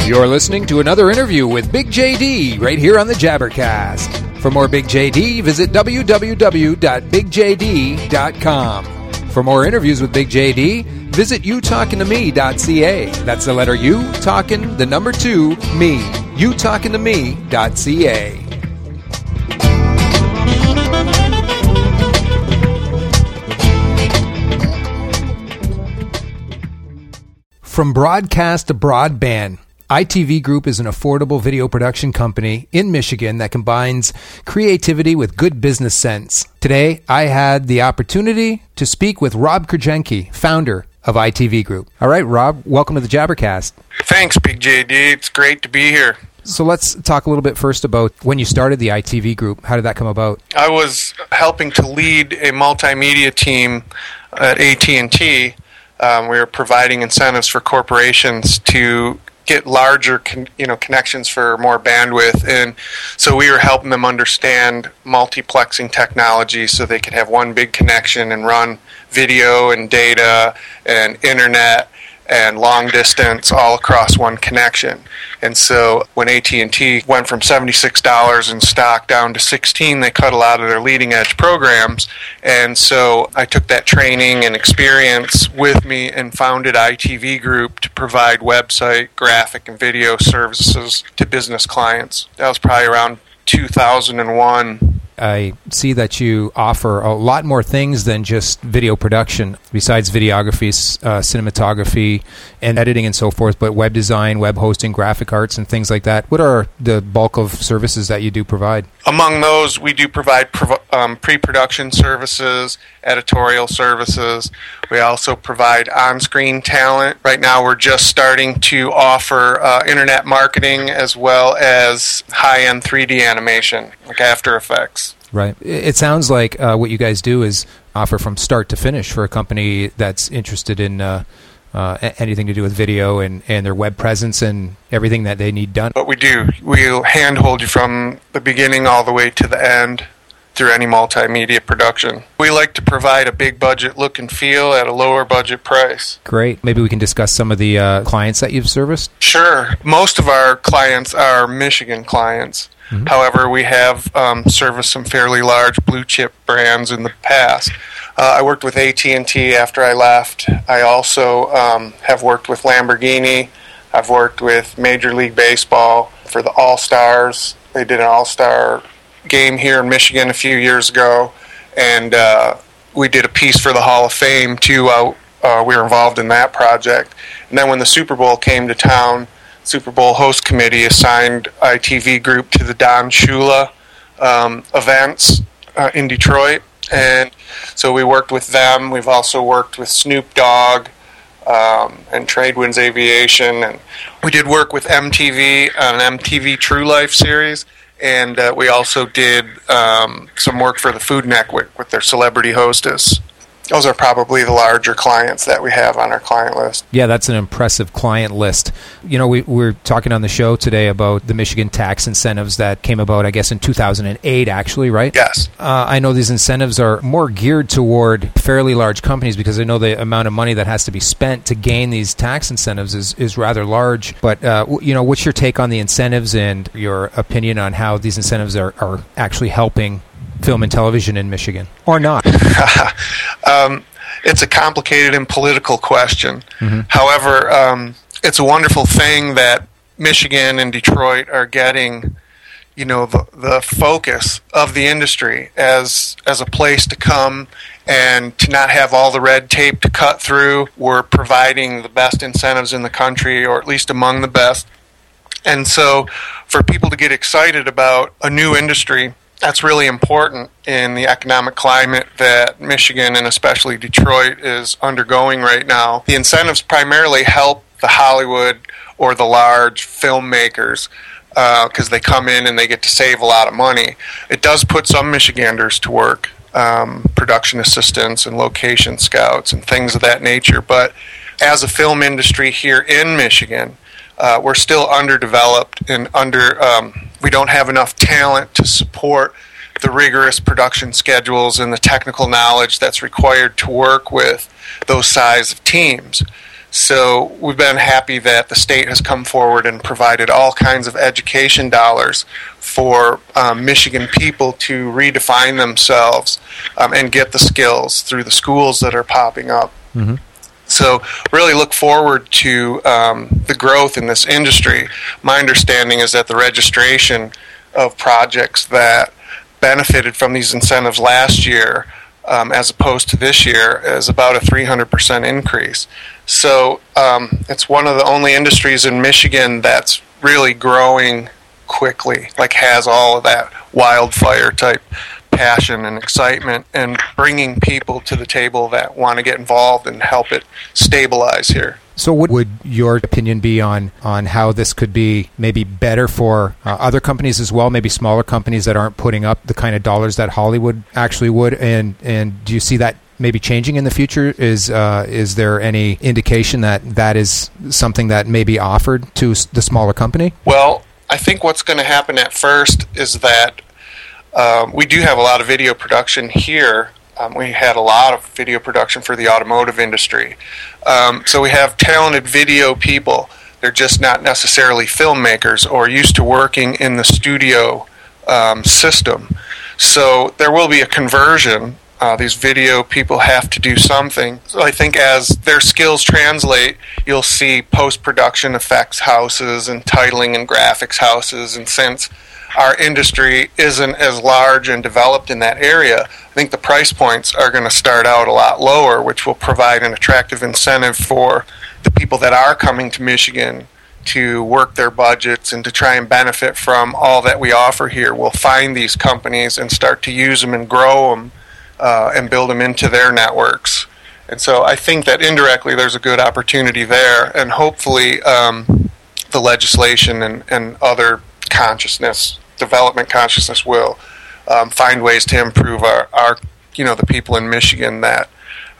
You're listening to another interview with Big JD right here on the Jabbercast. For more Big JD, visit www.bigjd.com. For more interviews with Big JD, visit youtalkingtome.ca. That's the letter U, talking, the number 2, me. youtalkingtome.ca. From broadcast to broadband, ITV Group is an affordable video production company in Michigan that combines creativity with good business sense. Today, I had the opportunity to speak with Rob Kurjanke, founder of ITV Group. All right, Rob, welcome to the Jabbercast. Thanks, Big JD. It's great to be here. So let's talk a little bit first about when you started the ITV Group. How did that come about? I was helping to lead a multimedia team at AT&T. We were providing incentives for corporations to get larger connections for more bandwidth, and so we were helping them understand multiplexing technology so they could have one big connection and run video and data and internet and long distance all across one connection. And so when AT&T went from $76 in stock down to $16, they cut a lot of their leading edge programs. And so I took that training and experience with me and founded ITV Group to provide website, graphic, and video services to business clients. That was probably around 2001. I see that you offer a lot more things than just video production, besides videography, cinematography, and editing and so forth, but web design, web hosting, graphic arts, and things like that. What are the bulk of services that you do provide? Among those, we do provide pre-production services, editorial services. We also provide on-screen talent. Right now, we're just starting to offer internet marketing as well as high-end 3D animation, like After Effects. Right. It sounds like what you guys do is offer from start to finish for a company that's interested in anything to do with video and their web presence and everything that they need done. What we do, we'll handhold you from the beginning all the way to the end through any multimedia production. We like to provide a big budget look and feel at a lower budget price. Great. Maybe we can discuss some of the clients that you've serviced? Sure. Most of our clients are Michigan clients. Mm-hmm. However, we have serviced some fairly large blue chip brands in the past. I worked with AT&T after I left. I also have worked with Lamborghini. I've worked with Major League Baseball for the All-Stars. They did an All-Star game here in Michigan a few years ago, and we did a piece for the Hall of Fame too. We were involved in that project. And then when the Super Bowl came to town, Super Bowl host committee assigned ITV Group to the Don Shula events in Detroit, and so we worked with them. We've also worked with Snoop Dogg and Tradewinds Aviation, and we did work with MTV on an MTV True Life series, and we also did some work for the Food Network with their Celebrity Hostess. Those are probably the larger clients that we have on our client list. Yeah, that's an impressive client list. You know, we're talking on the show today about the Michigan tax incentives that came about, I guess, in 2008, actually, right? Yes. I know these incentives are more geared toward fairly large companies because I know the amount of money that has to be spent to gain these tax incentives is rather large. But, what's your take on the incentives and your opinion on how these incentives are actually helping film and television in Michigan, or not? It's a complicated and political question. Mm-hmm. However, it's a wonderful thing that Michigan and Detroit are getting, the focus of the industry as a place to come and to not have all the red tape to cut through. We're providing the best incentives in the country, or at least among the best. And so for people to get excited about a new industry, that's really important in the economic climate that Michigan and especially Detroit is undergoing right now. The incentives primarily help the Hollywood or the large filmmakers because they come in and they get to save a lot of money. It does put some Michiganders to work, production assistants and location scouts and things of that nature. But as a film industry here in Michigan, we're still underdeveloped and we don't have enough talent to support the rigorous production schedules and the technical knowledge that's required to work with those size of teams. So we've been happy that the state has come forward and provided all kinds of education dollars for Michigan people to redefine themselves and get the skills through the schools that are popping up. Mm-hmm. So really look forward to the growth in this industry. My understanding is that the registration of projects that benefited from these incentives last year as opposed to this year is about a 300% increase. So it's one of the only industries in Michigan that's really growing quickly, like has all of that wildfire type passion and excitement and bringing people to the table that want to get involved and help it stabilize here. So what would your opinion be on how this could be maybe better for other companies as well, maybe smaller companies that aren't putting up the kind of dollars that Hollywood actually would? And do you see that maybe changing in the future? Is there any indication that is something that may be offered to the smaller company? Well, I think what's going to happen at first is that we do have a lot of video production here. We had a lot of video production for the automotive industry. So we have talented video people. They're just not necessarily filmmakers or used to working in the studio system. So there will be a conversion. These video people have to do something. So I think as their skills translate, you'll see post-production effects houses and titling and graphics houses. And since our industry isn't as large and developed in that area, I think the price points are going to start out a lot lower, which will provide an attractive incentive for the people that are coming to Michigan to work their budgets and to try and benefit from all that we offer here. We'll find these companies and start to use them and grow them and build them into their networks. And so I think that indirectly there's a good opportunity there, and hopefully the legislation and other development consciousness will find ways to improve our the people in Michigan that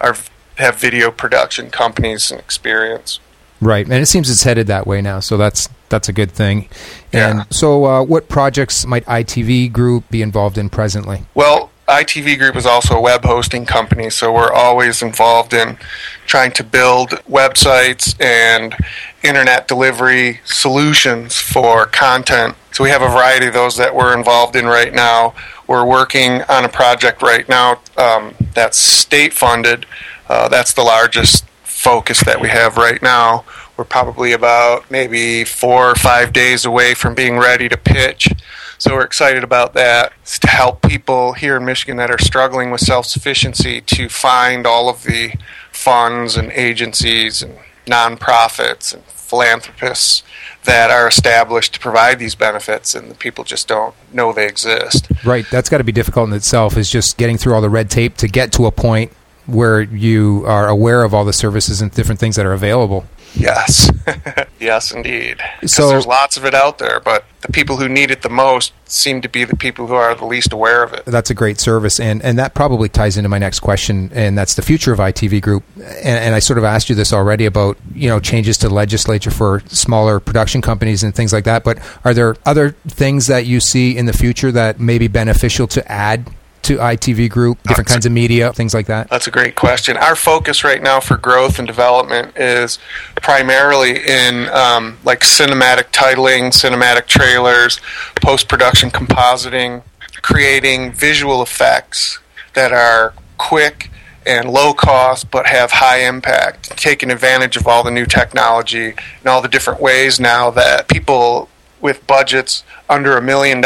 have video production companies and experience. Right, and it seems it's headed that way now, so that's a good thing. Yeah. And so what projects might ITV Group be involved in presently? Well, ITV Group is also a web hosting company, so we're always involved in trying to build websites and internet delivery solutions for content. So we have a variety of those that we're involved in right now. We're working on a project right now that's state-funded. That's the largest focus that we have right now. We're probably about maybe 4 or 5 days away from being ready to pitch. So we're excited about that. It's to help people here in Michigan that are struggling with self-sufficiency to find all of the funds and agencies and nonprofits and philanthropists that are established to provide these benefits, and the people just don't know they exist. Right. That's got to be difficult in itself, is just getting through all the red tape to get to a point where you are aware of all the services and different things that are available. Yes. Yes, indeed. So there's lots of it out there, but the people who need it the most seem to be the people who are the least aware of it. That's a great service, and that probably ties into my next question, and that's the future of ITV Group. And I sort of asked you this already about, changes to the legislature for smaller production companies and things like that, but are there other things that you see in the future that may be beneficial to add to ITV Group, different kinds of media, things like that? That's a great question. Our focus right now for growth and development is primarily in like cinematic titling, cinematic trailers, post-production compositing, creating visual effects that are quick and low cost but have high impact, taking advantage of all the new technology and all the different ways now that people with budgets under $1 million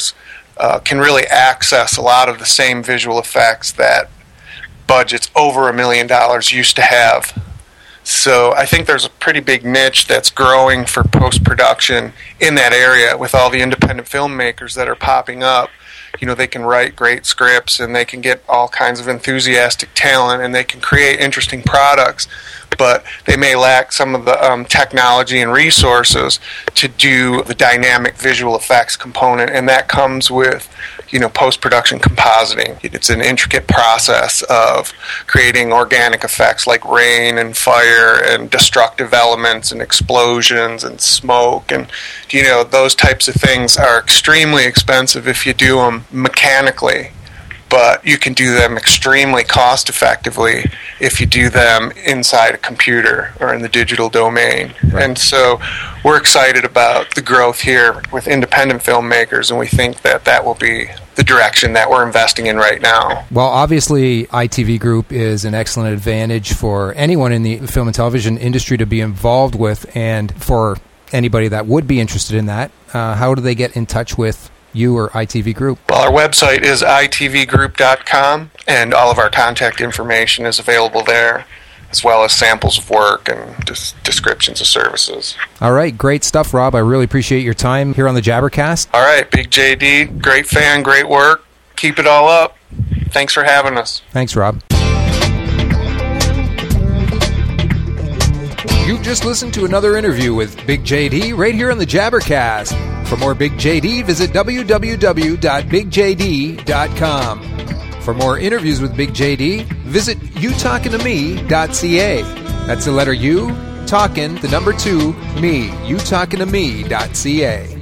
can really access a lot of the same visual effects that budgets over $1 million used to have. So I think there's a pretty big niche that's growing for post-production in that area with all the independent filmmakers that are popping up. They can write great scripts and they can get all kinds of enthusiastic talent and they can create interesting products, but they may lack some of the technology and resources to do the dynamic visual effects component, and that comes with post-production compositing. It's an intricate process of creating organic effects like rain and fire and destructive elements and explosions and smoke, and those types of things are extremely expensive if you do them mechanically. but you can do them extremely cost effectively if you do them inside a computer or in the digital domain. Right. And so we're excited about the growth here with independent filmmakers, and we think that that will be the direction that we're investing in right now. Well, obviously, ITV Group is an excellent advantage for anyone in the film and television industry to be involved with, and for anybody that would be interested in that, how do they get in touch with you or ITV Group? Well, our website is itvgroup.com, and all of our contact information is available there, as well as samples of work and descriptions of services. All right, great stuff, Rob. I really appreciate your time here on the Jabbercast. All right, Big JD, great fan, great work. Keep it all up. Thanks for having us. Thanks, Rob. You've just listened to another interview with Big JD right here on the Jabbercast. For more Big JD, visit www.bigjd.com. For more interviews with Big JD, visit youtalkingtome.ca. That's the letter U, talking, the number 2, me, youtalkingtome.ca.